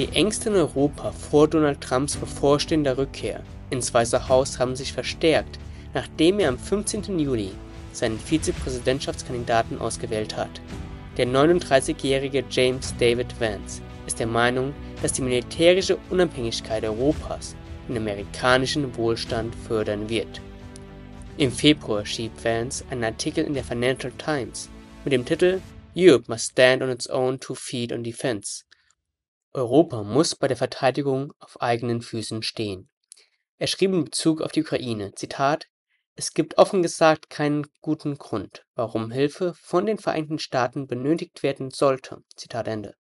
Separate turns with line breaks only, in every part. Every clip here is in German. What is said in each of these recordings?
Die Ängste in Europa vor Donald Trumps bevorstehender Rückkehr ins Weiße Haus haben sich verstärkt, nachdem er am 15. Juli seinen Vizepräsidentschaftskandidaten ausgewählt hat. Der 39-jährige James David Vance ist der Meinung, dass die militärische Unabhängigkeit Europas den amerikanischen Wohlstand fördern wird. Im Februar schrieb Vance einen Artikel in der Financial Times mit dem Titel "Europe must stand on its own 2 feet on defense". Europa muss bei der Verteidigung auf eigenen Füßen stehen. Er schrieb in Bezug auf die Ukraine, Zitat: Es gibt offen gesagt keinen guten Grund, warum Hilfe von den Vereinigten Staaten benötigt werden sollte. Zitat Ende.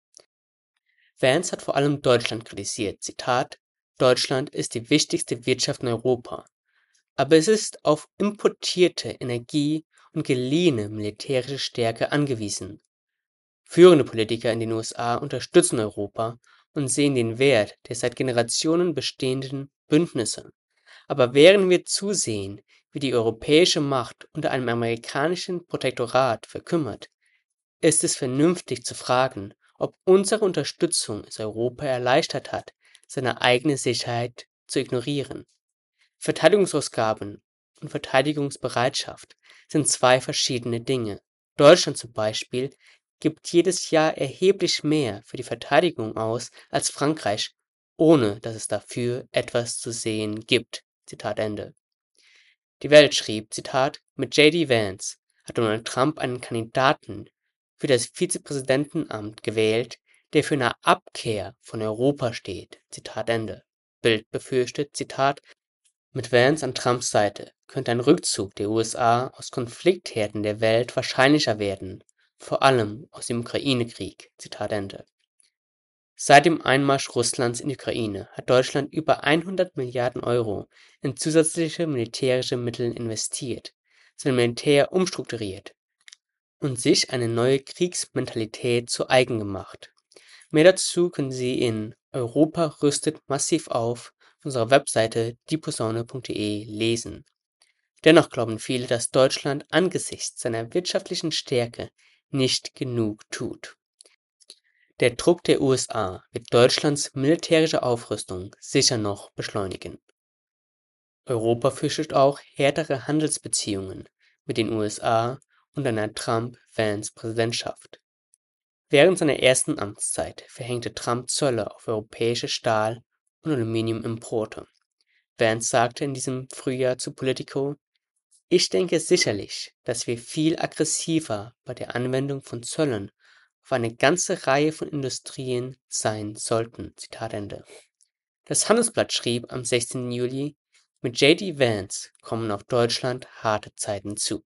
Vance hat vor allem Deutschland kritisiert, Zitat: Deutschland ist die wichtigste Wirtschaft in Europa, aber es ist auf importierte Energie und geliehene militärische Stärke angewiesen. Führende Politiker in den USA unterstützen Europa und sehen den Wert der seit Generationen bestehenden Bündnisse. Aber während wir zusehen, wie die europäische Macht unter einem amerikanischen Protektorat verkümmert, ist es vernünftig zu fragen, ob unsere Unterstützung es Europa erleichtert hat, seine eigene Sicherheit zu ignorieren. Verteidigungsausgaben und Verteidigungsbereitschaft sind zwei verschiedene Dinge. Deutschland zum Beispiel gibt jedes Jahr erheblich mehr für die Verteidigung aus als Frankreich, ohne dass es dafür etwas zu sehen gibt. Zitat Ende. Die Welt schrieb, Zitat: Mit J.D. Vance hat Donald Trump einen Kandidaten für das Vizepräsidentenamt gewählt, der für eine Abkehr von Europa steht. Zitat Ende. Bild befürchtet, Zitat: Mit Vance an Trumps Seite könnte ein Rückzug der USA aus Konfliktherden der Welt wahrscheinlicher werden, vor allem aus dem Ukraine-Krieg. Zitat Ende. Seit dem Einmarsch Russlands in die Ukraine hat Deutschland über 100 Milliarden Euro in zusätzliche militärische Mittel investiert, sein Militär umstrukturiert und sich eine neue Kriegsmentalität zu eigen gemacht. Mehr dazu können Sie in Europa rüstet massiv auf unserer Webseite dieposaune.de lesen. Dennoch glauben viele, dass Deutschland angesichts seiner wirtschaftlichen Stärke nicht genug tut. Der Druck der USA wird Deutschlands militärische Aufrüstung sicher noch beschleunigen. Europa fürchtet auch härtere Handelsbeziehungen mit den USA und einer Trump-Vance-Präsidentschaft. Während seiner ersten Amtszeit verhängte Trump Zölle auf europäische Stahl- und Aluminiumimporte. Vance sagte in diesem Frühjahr zu Politico: Ich denke sicherlich, dass wir viel aggressiver bei der Anwendung von Zöllen auf eine ganze Reihe von Industrien sein sollten. Zitat Ende. Das Handelsblatt schrieb am 16. Juli, mit J.D. Vance kommen auf Deutschland harte Zeiten zu.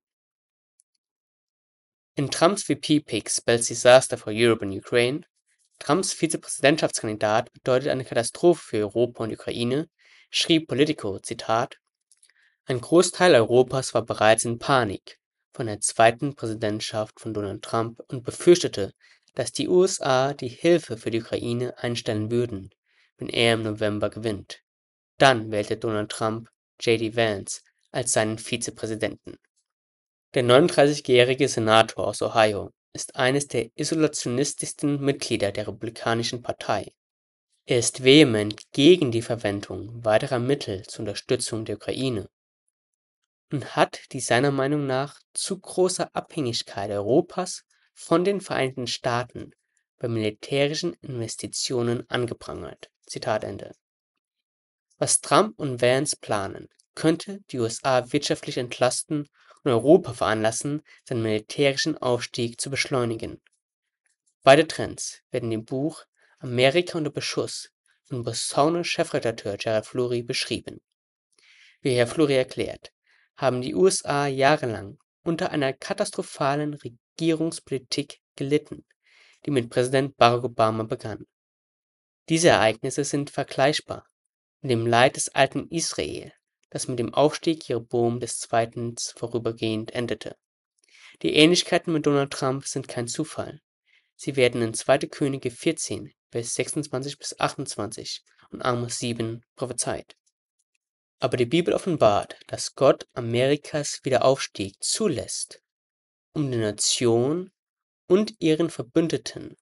In Trumps VP-Pick spells disaster for Europe and Ukraine. Trumps Vizepräsidentschaftskandidat bedeutet eine Katastrophe für Europa und die Ukraine, schrieb Politico, Zitat: Ein Großteil Europas war bereits in Panik von der zweiten Präsidentschaft von Donald Trump und befürchtete, dass die USA die Hilfe für die Ukraine einstellen würden, wenn er im November gewinnt. Dann wählte Donald Trump J.D. Vance als seinen Vizepräsidenten. Der 39-jährige Senator aus Ohio ist eines der isolationistischsten Mitglieder der Republikanischen Partei. Er ist vehement gegen die Verwendung weiterer Mittel zur Unterstützung der Ukraine und hat die seiner Meinung nach zu große Abhängigkeit Europas von den Vereinigten Staaten bei militärischen Investitionen angeprangert. Zitat Ende. Was Trump und Vance planen, könnte die USA wirtschaftlich entlasten und Europa veranlassen, seinen militärischen Aufstieg zu beschleunigen. Beide Trends werden im Buch Amerika unter Beschuss von Posaune-Chefredakteur Gerald Flurry beschrieben. Wie Herr Flurry erklärt, haben die USA jahrelang unter einer katastrophalen Regierungspolitik gelitten, die mit Präsident Barack Obama begann. Diese Ereignisse sind vergleichbar mit dem Leid des alten Israel, das mit dem Aufstieg Jeroboam II. Vorübergehend endete. Die Ähnlichkeiten mit Donald Trump sind kein Zufall. Sie werden in 2. Könige 14, Vers 26 bis 28 und Amos 7 prophezeit. Aber die Bibel offenbart, dass Gott Amerikas Wiederaufstieg zulässt, um die Nation und ihren Verbündeten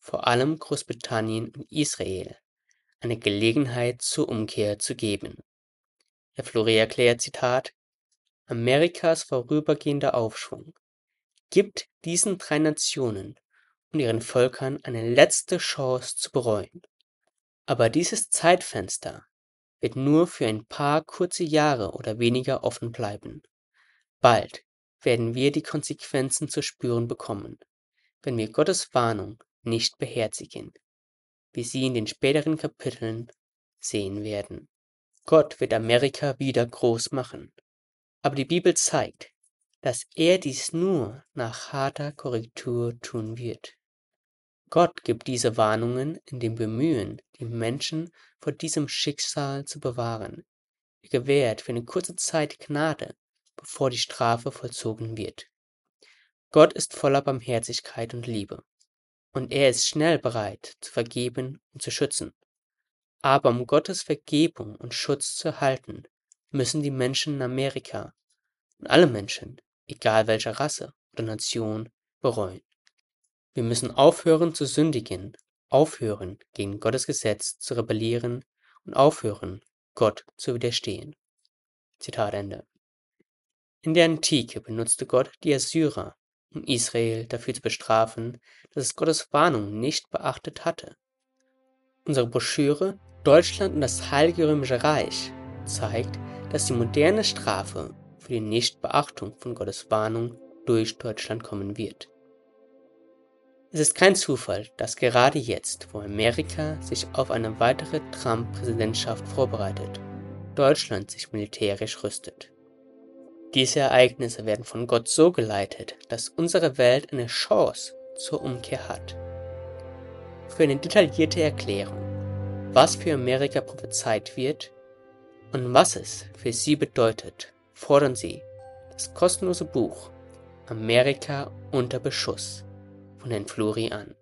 vor allem Großbritannien und Israel, eine Gelegenheit zur Umkehr zu geben. Herr Fleury erklärt, Zitat, Amerikas vorübergehender Aufschwung gibt diesen 3 Nationen und ihren Völkern eine letzte Chance zu bereuen. Aber dieses Zeitfenster wird nur für ein paar kurze Jahre oder weniger offen bleiben. Bald werden wir die Konsequenzen zu spüren bekommen, wenn wir Gottes Warnung nicht beherzigen, wie Sie in den späteren Kapiteln sehen werden. Gott wird Amerika wieder groß machen, aber die Bibel zeigt, dass er dies nur nach harter Korrektur tun wird. Gott gibt diese Warnungen in dem Bemühen, die Menschen vor diesem Schicksal zu bewahren. Er gewährt für eine kurze Zeit Gnade, bevor die Strafe vollzogen wird. Gott ist voller Barmherzigkeit und Liebe, und er ist schnell bereit, zu vergeben und zu schützen. Aber um Gottes Vergebung und Schutz zu erhalten, müssen die Menschen in Amerika und alle Menschen, egal welcher Rasse oder Nation, bereuen. Wir müssen aufhören zu sündigen, aufhören, gegen Gottes Gesetz zu rebellieren und aufhören, Gott zu widerstehen. Zitat Ende. In der Antike benutzte Gott die Assyrer, um Israel dafür zu bestrafen, dass es Gottes Warnung nicht beachtet hatte. Unsere Broschüre Deutschland und das Heilige Römische Reich zeigt, dass die moderne Strafe für die Nichtbeachtung von Gottes Warnung durch Deutschland kommen wird. Es ist kein Zufall, dass gerade jetzt, wo Amerika sich auf eine weitere Trump-Präsidentschaft vorbereitet, Deutschland sich militärisch rüstet. Diese Ereignisse werden von Gott so geleitet, dass unsere Welt eine Chance zur Umkehr hat. Für eine detaillierte Erklärung, was für Amerika prophezeit wird und was es für sie bedeutet, fordern Sie das kostenlose Buch Amerika unter Beschuss von Herrn Fleury an.